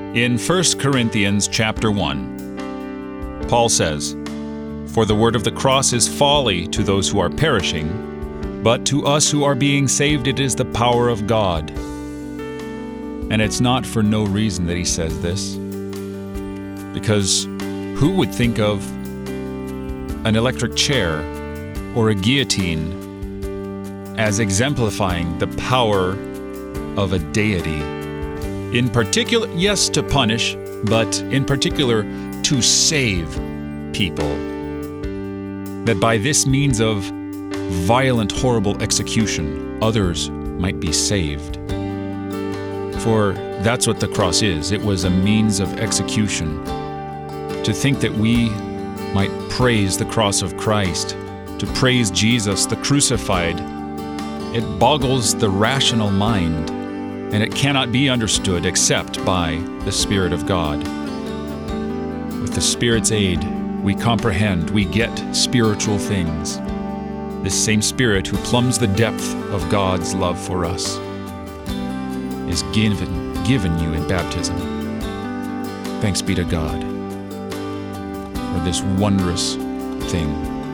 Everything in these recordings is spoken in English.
In 1 Corinthians chapter 1, Paul says, "For the word of the cross is folly to those who are perishing, but to us who are being saved it is the power of God." And it's not for no reason that he says this, because who would think of an electric chair or a guillotine as exemplifying the power of a deity? In particular, yes, to punish, but in particular to save people. That by this means of violent, horrible execution, others might be saved. For that's what the cross is. It was a means of execution. To think that we might praise the cross of Christ, to praise Jesus, the crucified, it boggles the rational mind, and it cannot be understood except by the Spirit of God. With the Spirit's aid, we comprehend, we get spiritual things. This same Spirit who plumbs the depth of God's love for us is given you in baptism. Thanks be to God for this wondrous thing.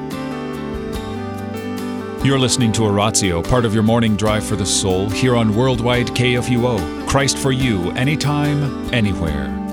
You're listening to Oratio, part of your morning drive for the soul, here on Worldwide KFUO. Christ for you, anytime, anywhere.